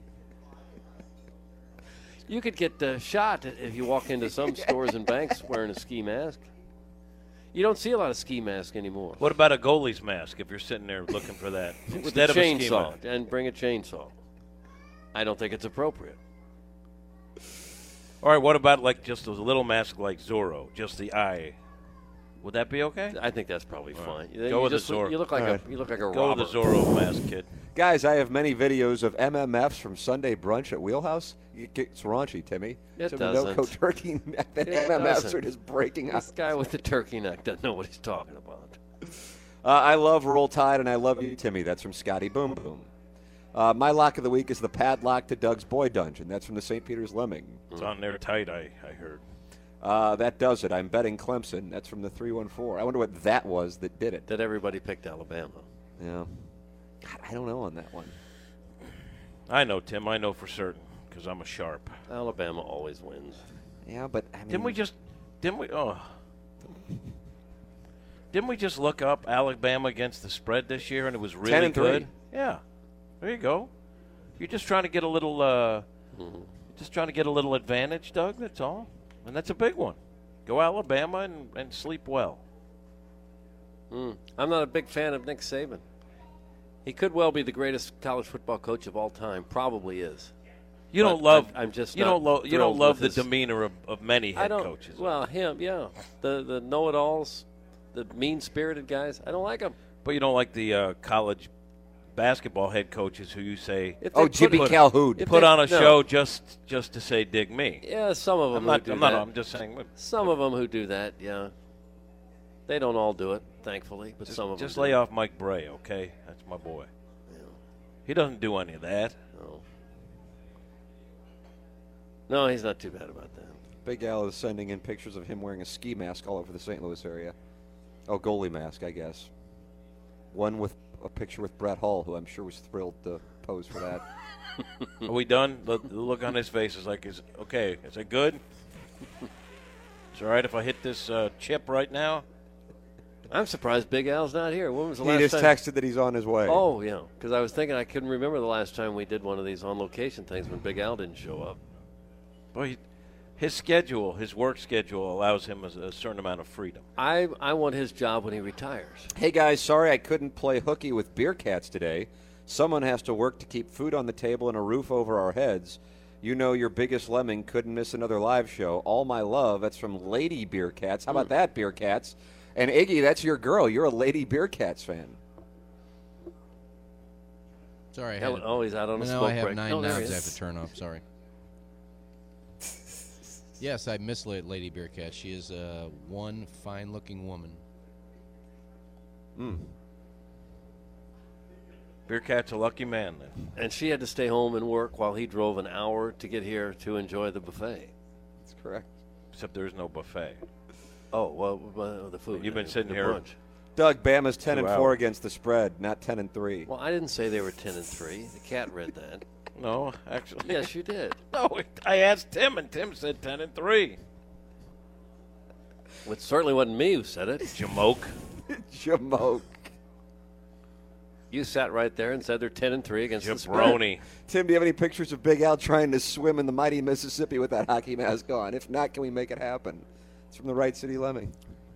You could get shot if you walk into some stores and banks wearing a ski mask. You don't see a lot of ski masks anymore. What about a goalie's mask if you're sitting there looking for that? Instead of a chainsaw. And bring a chainsaw. I don't think it's appropriate. All right, what about like just a little mask like Zorro, just the eye? Would that be okay? I think that's probably fine. Go with the Zorro. You look like a robber. Go with the Zorro mask, kid. Guys, I have many videos of MMFs from Sunday brunch at Wheelhouse. It's raunchy, Timmy. It doesn't. No turkey neck. The MMFs are just breaking out. This guy with the turkey neck doesn't know what he's talking about. I love Roll Tide, and I love you, Timmy. That's from Scotty Boom Boom. My lock of the week is the padlock to Doug's Boy Dungeon. That's from the St. Peter's Lemming. It's on there tight, I heard. That does it. I'm betting Clemson. That's from the 314. I wonder what that was that did it. That everybody picked Alabama. Yeah. God, I don't know on that one. I know, Tim. I know for certain because I'm a sharp. Alabama always wins. Yeah, but I mean, didn't we just look up Alabama against the spread this year and it was really 10-3. good? Yeah. There you go. You're just trying to get a little advantage, Doug, that's all. And that's a big one. Go Alabama and sleep well. I'm not a big fan of Nick Saban. He could well be the greatest college football coach of all time. Probably is. You don't love. I'm just. You don't love the demeanor of many head coaches. Well, him, yeah. The know-it-alls, the mean-spirited guys. I don't like them. But you don't like the college basketball head coaches who you say, Jimmy Calhoun. Put on a show just to say, dig me. Yeah, some of them I'm just saying. Some of them who do that, yeah. They don't all do it, thankfully, but some of them just lay off Mike Bray, okay? That's my boy. Yeah. He doesn't do any of that. No, he's not too bad about that. Big Al is sending in pictures of him wearing a ski mask all over the St. Louis area. Oh, goalie mask, I guess. One with a picture with Brett Hull, who I'm sure was thrilled to pose for that. Are we done? The look on his face is like, is it good? It's all right if I hit this chip right now? I'm surprised Big Al's not here. When was the he last just time? texted that he's on his way. Oh, yeah, because I was thinking I couldn't remember the last time we did one of these on-location things when Big Al didn't show up. Boy, his schedule, his work schedule, allows him a certain amount of freedom. I want his job when he retires. Hey, guys, sorry I couldn't play hooky with Beer Cats today. Someone has to work to keep food on the table and a roof over our heads. You know your biggest lemming couldn't miss another live show. All my love. That's from Lady Beer Cats. How about that, Beer Cats? And Iggy, that's your girl. You're a Lady Beer Cats fan. Sorry. He's out on a smoke break. I have break. 9 knobs I have to turn off. Sorry. Yes, I miss Lady Beer Cat. She is one fine-looking woman. Beer Cat's a lucky man, then. And she had to stay home and work while he drove an hour to get here to enjoy the buffet. That's correct. Except there's no buffet. Oh, well, the food. You've been sitting the here. Brunch. Doug, Bama's 10-4 against the spread, not 10-3. Well, I didn't say they were 10-3. The cat read that. No, actually. Yes, you did. No, I asked Tim, and Tim said 10-3. It certainly wasn't me who said it. Jamoke. Jamoke. You sat right there and said they're 10-3 against the spread. Jabroni. Tim, do you have any pictures of Big Al trying to swim in the mighty Mississippi with that hockey mask on? If not, can we make it happen? It's from the Right City Lemming.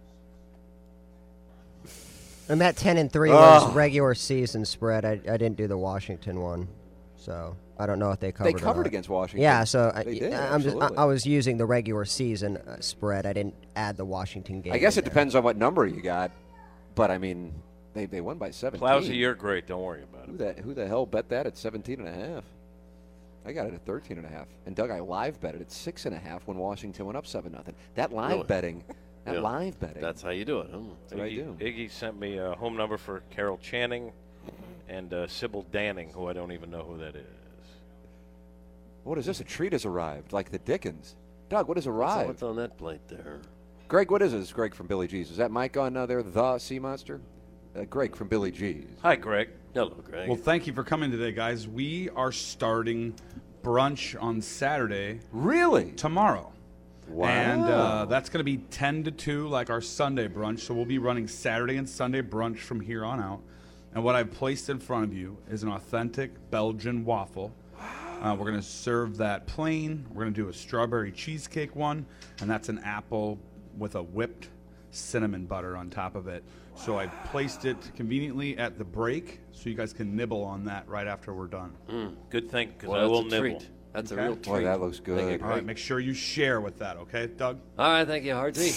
And that 10-3 was regular season spread. I didn't do the Washington one, so I don't know if they covered. They covered or not. against Washington. Yeah, so they did, I was using the regular season spread. I didn't add the Washington game. I guess it there. depends on what number you got, but I mean, they won by 17. Plowsy, you're great. Don't worry about it. Who the hell bet that at 17.5? I got it at 13.5. And Doug, I live bet it at 6.5 when Washington went up 7-0. That live betting. Live betting. That's how you do it. That's what I do. Iggy sent me a home number for Carol Channing and Sybil Danning, who I don't even know who that is. What is this? A treat has arrived, like the Dickens. Doug, what has arrived? What's on that plate there? Greg, what is this? Greg from Billy G's. Is that Mike on there, the Sea Monster? Greg from Billy G's. Hi, Greg. Hello, Greg. Well, thank you for coming today, guys. We are starting brunch on Saturday. Really? Tomorrow. Wow. And that's going to be 10 to 2 like our Sunday brunch. So we'll be running Saturday and Sunday brunch from here on out. And what I've placed in front of you is an authentic Belgian waffle. We're going to serve that plain. We're going to do a strawberry cheesecake one. And that's an apple with a whipped cinnamon butter on top of it. So I placed it conveniently at the break so you guys can nibble on that right after we're done. Good thing, because I will nibble. That's a real treat. Boy, that looks good. All right, make sure you share with that, okay, Doug? All right, thank you, Hardsey.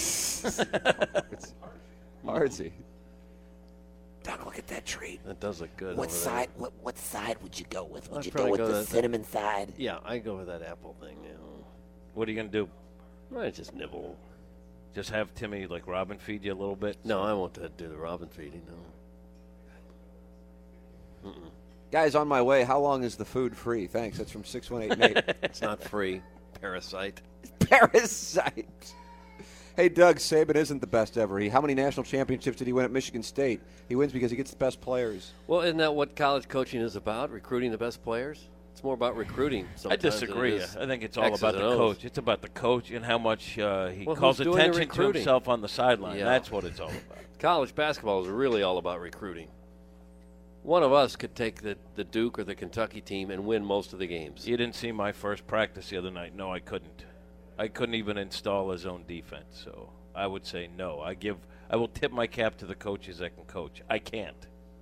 Hardsey. Doug, look at that treat. That does look good. What side? What side would you go with? Would I'd you probably go with go the with cinnamon side? Yeah, I go with that apple thing. Yeah. What are you going to do? I just nibble. Just have Timmy, like Robin, feed you a little bit? No, I won't do the Robin feeding, no. Guys, on my way, how long is the food free? Thanks. That's from 618-8. It's not free. Parasite. Parasite. Hey, Doug, Saban isn't the best ever. How many national championships did he win at Michigan State? He wins because he gets the best players. Well, isn't that what college coaching is about, recruiting the best players? It's more about recruiting I sometimes. disagree. I think it's all about the coach. It's about the coach and how much he calls who's doing the attention to recruiting? himself on the sideline. Yeah. That's what it's all about. College basketball is really all about recruiting. One of us could take the Duke or the Kentucky team and win most of the games. You didn't see my first practice the other night. No, I couldn't. I couldn't even install a zone defense. So I would say no. I will tip my cap to the coaches that can coach. I can't.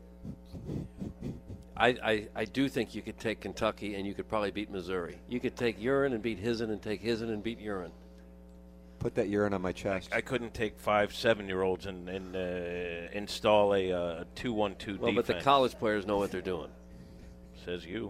I do think you could take Kentucky and you could probably beat Missouri. You could take Urine and beat Hisn and take Hisn and beat Urine. Put that urine on my chest. I couldn't take 5 7-year-olds and install a 2-1-2 defense. Well, but the college players know what they're doing. Says you.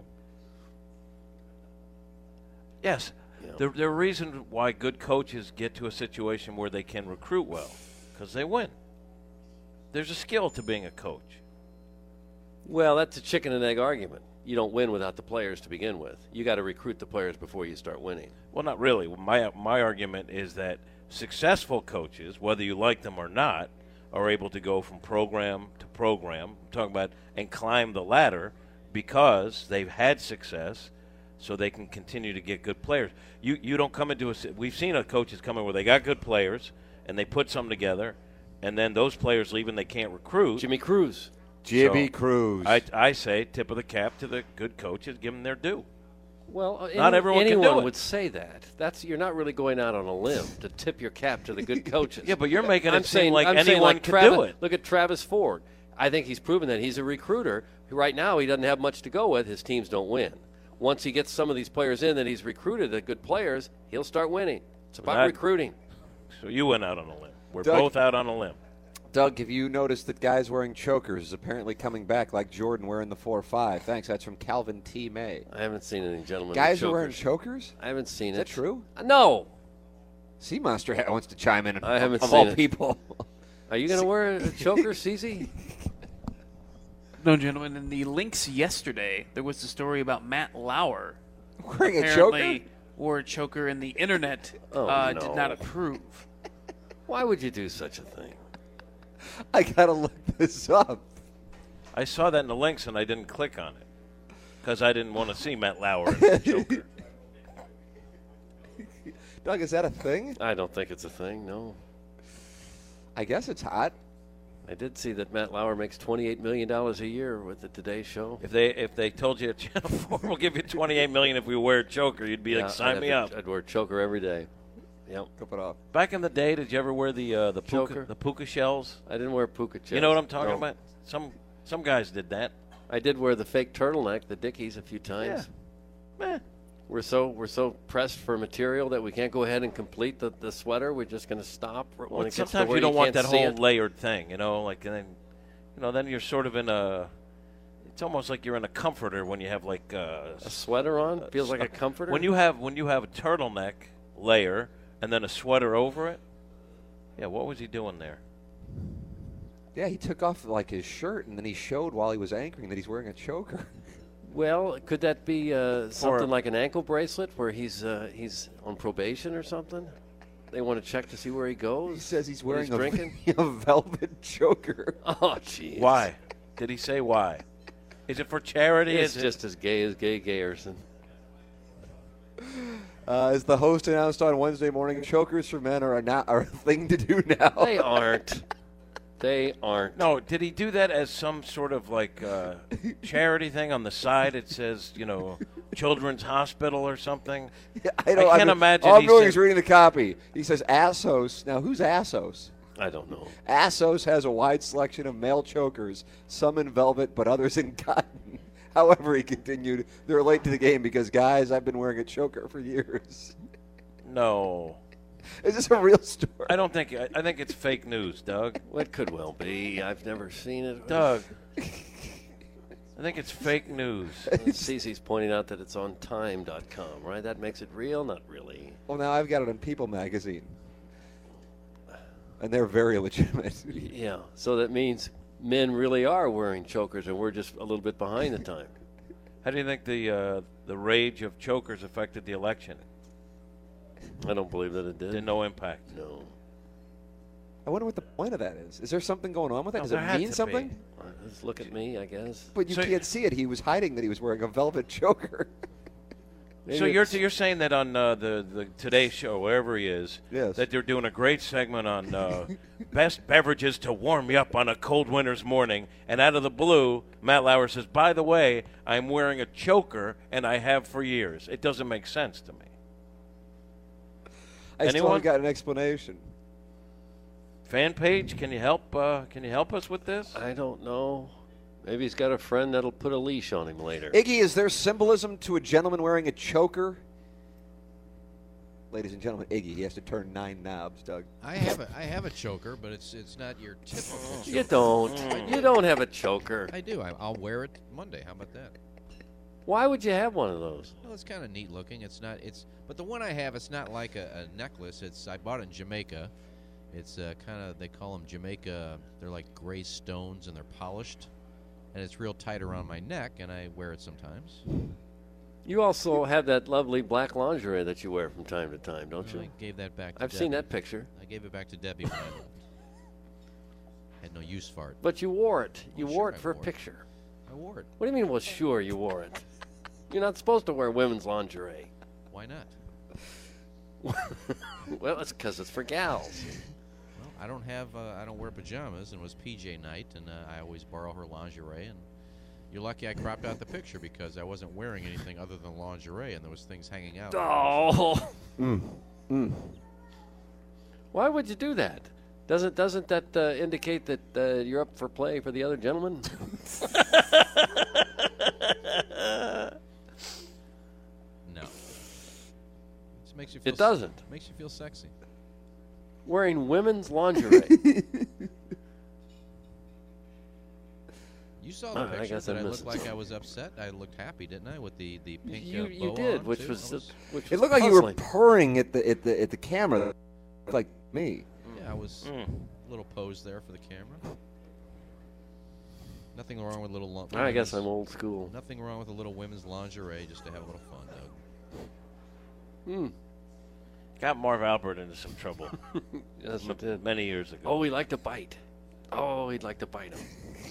Yes. Yeah. The reason why good coaches get to a situation where they can recruit well, because they win. There's a skill to being a coach. Well, that's a chicken and egg argument. You don't win without the players to begin with. You got to recruit the players before you start winning. Well, not really. My argument is that successful coaches, whether you like them or not, are able to go from program to program, I'm talking about, and climb the ladder because they've had success, so they can continue to get good players. You don't come into we've seen coaches come in where they got good players and they put something together, and then those players leave and they can't recruit. Jimmy Cruz. Cruz. I say tip of the cap to the good coaches, give them their due. Well, not everyone can do it. would say that. You're not really going out on a limb to tip your cap to the good coaches. Yeah, but you're making it seem like anyone can do it. Look at Travis Ford. I think he's proven that he's a recruiter. Right now, he doesn't have much to go with. His teams don't win. Once he gets some of these players in that he's recruited, the good players, he'll start winning. It's about recruiting. So you went out on a limb. We're both out on a limb. Doug, have you noticed that guys wearing chokers is apparently coming back like Jordan wearing the 4-5? Thanks. That's from Calvin T. May. I haven't seen any gentlemen guys with are wearing chokers? I haven't seen it. Is that true? No. Sea Monster wants to chime in. I haven't of seen all it. people. Are you going to wear a choker, CZ? No, gentlemen. In the links yesterday, there was a story about Matt Lauer. Wearing a apparently choker? Wore a choker, and the internet no. did not approve. Why would you do such a thing? I got to look this up. I saw that in the links, and I didn't click on it because I didn't want to see Matt Lauer in the choker. Doug, is that a thing? I don't think it's a thing, no. I guess it's hot. I did see that Matt Lauer makes $28 million a year with the Today Show. If they told you at Channel 4, we'll give you $28 million if we wear a choker, you'd be like, sign me up. I'd wear a choker every day. Yep. Cup it off. Back in the day, did you ever wear the puka shells? I didn't wear puka shells. You know what I'm talking about? Some guys did that. I did wear the fake turtleneck, the Dickies, a few times. Yeah. We're so pressed for material that we can't go ahead and complete the sweater. We're just going to stop when it gets to where sometimes you don't want that whole it. layered thing, like then you're sort of in a. It's almost like you're in a comforter when you have like a sweater on. Feels like a comforter. When you have a turtleneck layer and then a sweater over it. Yeah, what was he doing there? Yeah, he took off like his shirt and then he showed while he was anchoring that he's wearing a choker. Well, could that be something like an ankle bracelet where he's on probation or something? They want to check to see where he goes. He says he's wearing drinking a velvet choker. Oh, jeez. Why? Did he say why? Is it for charity? It's just as gay as Gay Gayerson. As the host announced on Wednesday morning, chokers for men are a thing to do now. They aren't. They aren't. No, did he do that as some sort of like charity thing on the side? It says, Children's Hospital or something. Yeah, I can't imagine. All I'm doing is reading the copy. He says Assos. Now, who's Assos? I don't know. Assos has a wide selection of male chokers, some in velvet, but others in cotton. However, he continued, they're late to the game because, guys, I've been wearing a choker for years. No. Is this a real story? I don't think. I think it's fake news, Doug. Well, it could well be. I've never seen it. Doug. I think it's fake news. Cece's pointing out that it's on time.com, right? That makes it real? Not really. Well, now I've got it on People magazine. And they're very legitimate. Yeah, so that means men really are wearing chokers, and we're just a little bit behind the time. How do you think the rage of chokers affected the election? I don't believe that it did. Did no impact. No. I wonder what the point of that is. Is there something going on with that? No, Does it mean something? Just look at me, I guess. But you can't see it. He was hiding that he was wearing a velvet choker. So you're saying that on the Today Show, wherever he is, yes, that they're doing a great segment on best beverages to warm you up on a cold winter's morning, and out of the blue, Matt Lauer says, by the way, I'm wearing a choker, and I have for years. It doesn't make sense to me. I still haven't got an explanation. Fan page, can you help? Can you help us with this? I don't know. Maybe he's got a friend that'll put a leash on him later. Iggy, is there symbolism to a gentleman wearing a choker? ladies and gentlemen, Iggy. He has to turn 9 knobs, Doug. I have a choker, but it's not your typical choker. You don't. You don't have a choker. I do. I'll wear it Monday. How about that? Why would you have one of those? Well, it's kind of neat looking. It's not. But the one I have, it's not like a necklace. I bought it in Jamaica. It's kind of, they call them Jamaica. They're like gray stones and they're polished, and it's real tight around my neck, and I wear it sometimes. You also have that lovely black lingerie that you wear from time to time, don't you? I gave that back to I've Debbie. seen that picture. I gave it back to Debbie when I left. Had no use for it. But you wore it. You Well, wore sure it for I a wore it. picture. I wore it. What do you mean, well, sure you wore it? You're not supposed to wear women's lingerie. Why not? Well, it's because it's for gals. Well, I don't wear pajamas, and it was PJ night, and I always borrow her lingerie, and you're lucky I cropped out the picture because I wasn't wearing anything other than lingerie, and there was things hanging out. Oh. Why would you do that? Doesn't that indicate that you're up for play for the other gentleman? No. It makes you feel It doesn't. Makes you feel sexy. Wearing women's lingerie. You saw the I picture, guess but I I missed looked it. like I was upset. I looked happy, didn't I, with the pink You bow did, on, which too? was It looked like you were purring at the camera, like me. Yeah, I was a little posed there for the camera. Nothing wrong with little. I guess I'm old school. Nothing wrong with a little women's lingerie, just to have a little fun, Doug. Got Marv Albert into some trouble. Yes, it did. Many years ago. Oh, he'd like to bite. Oh, he'd like to bite him.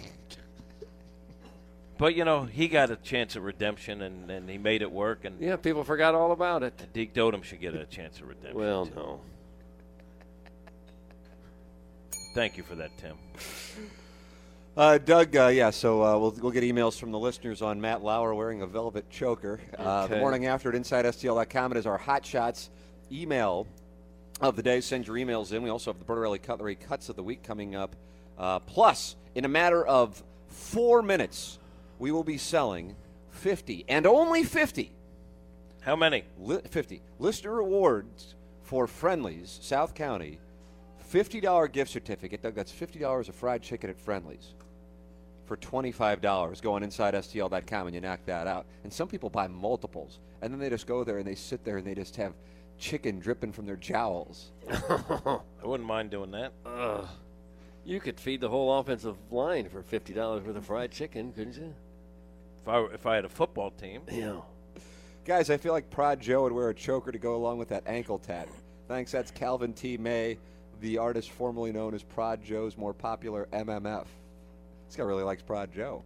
But, you know, he got a chance at redemption, and he made it work. And Yeah, people forgot all about it. Deke Dotem should get a chance at redemption. Well, too. no. Thank you for that, Tim. Doug, yeah, so we'll get emails from the listeners on Matt Lauer wearing a velvet choker. The Okay. morning after at InsideSTL.com. It is our Hot Shots email of the day. Send your emails in. We also have the Bertarelli Cutlery Cuts of the Week coming up. Plus, in a matter of 4 minutes, we will be selling 50, and only 50. How many? 50. Listener rewards for Friendly's, South County. $50 gift certificate. Doug, that's $50 of fried chicken at Friendly's for $25. Go on InsideSTL.com and you knock that out. And some people buy multiples, and then they just go there and they sit there and they just have chicken dripping from their jowls. I wouldn't mind doing that. You could feed the whole offensive line for $50 worth of fried chicken, couldn't you? If I had a football team. Yeah. Guys, I feel like Prod Joe would wear a choker to go along with that ankle tat. Thanks. That's Calvin T. May, the artist formerly known as Prod Joe's more popular MMF. This guy really likes Prod Joe.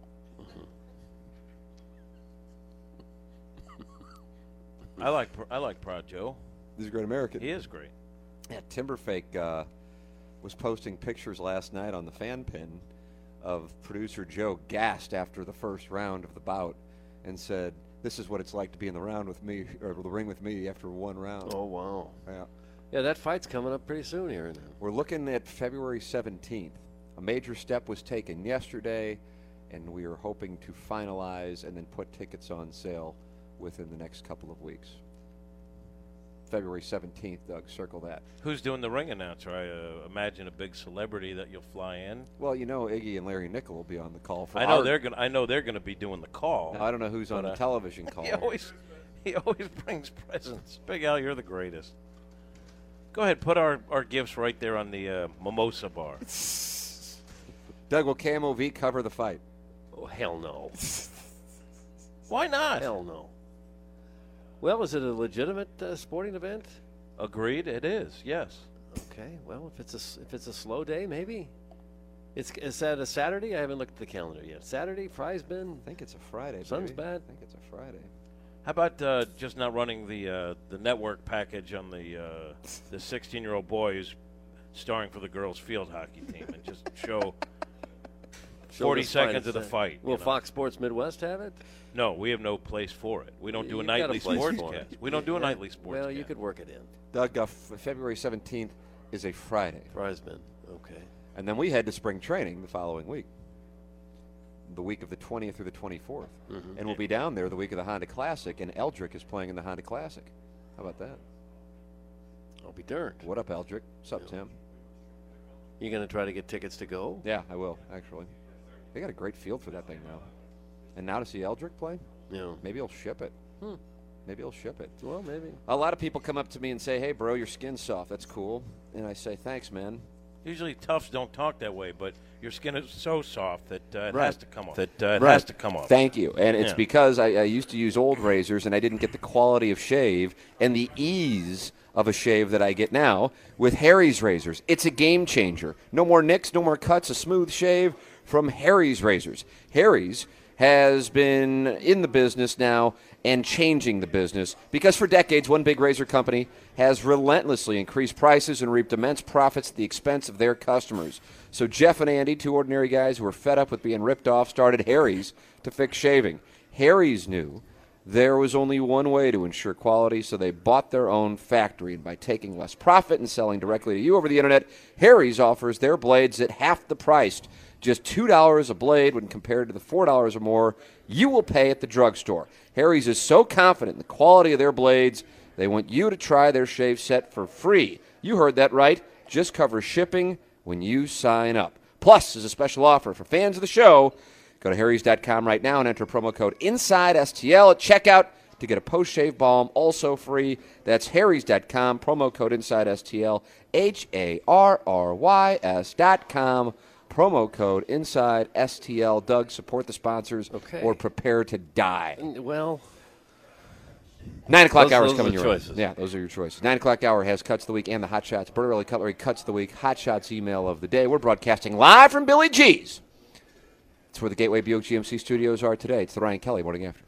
I like Prod Joe. He's a great American. He is great. Yeah, Timberfake was posting pictures last night on the fan pin of producer Joe gassed after the first round of the bout and said, "This is what it's like to be in the round with me, or the ring with me after one round." Oh, wow. Yeah. Yeah, that fight's coming up pretty soon here. We're looking at February 17th. A major step was taken yesterday, and we are hoping to finalize and then put tickets on sale within the next couple of weeks. February 17th, Doug, circle that. Who's doing the ring announcer? I imagine a big celebrity that you'll fly in. Well, you know, Iggy and Larry Nickel will be on the call. For I know they're gonna be doing the call. I don't know who's on the television call. He always brings presents. Big Al, you're the greatest. Go ahead, put our gifts right there on the mimosa bar. Doug, will KMOV cover the fight? Oh, hell no. Why not? Hell no. Well, is it a legitimate sporting event? Agreed, it is. Yes. Okay. Well, if it's a slow day, maybe. Is that a Saturday? I haven't looked at the calendar yet. Saturday, Fry's been. I think it's a Friday. Sun's baby. bad. I think it's a Friday. How about just not running the network package on the 16-year-old boy who's starring for the girls' field hockey team and just show 40 seconds of the fight? Will Fox Sports Midwest have it? No, we have no place for it. We don't do a You've got nightly place for sportscast. it. We don't do a nightly sportscast. Well, you could work it in. Doug, February 17th is a Friday. Fry's been. Okay. And then we head to spring training the following week, the week of the 20th through the 24th. And we'll be down there the week of the Honda Classic, and Eldrick is playing in the Honda Classic. How about that? I'll be darned. What up, Eldrick? What's up, Tim? You going to try to get tickets to go? Yeah, I will, actually. They got a great field for that thing now. And now to see Eldrick play? Yeah. Maybe he'll ship it. Maybe he'll ship it. Well, maybe. A lot of people come up to me and say, hey, bro, your skin's soft. That's cool. And I say, thanks, man. Usually toughs don't talk that way, but your skin is so soft that it Right. has to come off. Thank you. And it's Yeah. because I used to use old razors, and I didn't get the quality of shave and the ease of a shave that I get now with Harry's razors. It's a game changer. No more nicks, no more cuts, a smooth shave from Harry's razors. Harry's has been in the business now and changing the business because for decades, one big razor company has relentlessly increased prices and reaped immense profits at the expense of their customers. So Jeff and Andy, two ordinary guys who were fed up with being ripped off, started Harry's to fix shaving. Harry's knew there was only one way to ensure quality, so they bought their own factory. And by taking less profit and selling directly to you over the internet, Harry's offers their blades at half the price. Just $2 a blade when compared to the $4 or more you will pay at the drugstore. Harry's is so confident in the quality of their blades, they want you to try their shave set for free. You heard that right. Just cover shipping when you sign up. Plus, as a special offer for fans of the show, go to harrys.com right now and enter promo code INSIDESTL at checkout to get a post-shave balm also free. That's harrys.com, promo code INSIDESTL, HARRYS.com. Promo code INSIDESTL. Doug, support the sponsors or prepare to die. Well, 9 o'clock hour is those coming are the your way. choices. Yeah, those are your choices. 9 o'clock hour has Cuts of the Week and the Hot Shots. Burley Cutlery Cuts of the Week, Hot Shots email of the day. We're broadcasting live from Billy G's. It's where the Gateway Buick GMC studios are today. It's the Ryan Kelly Morning After.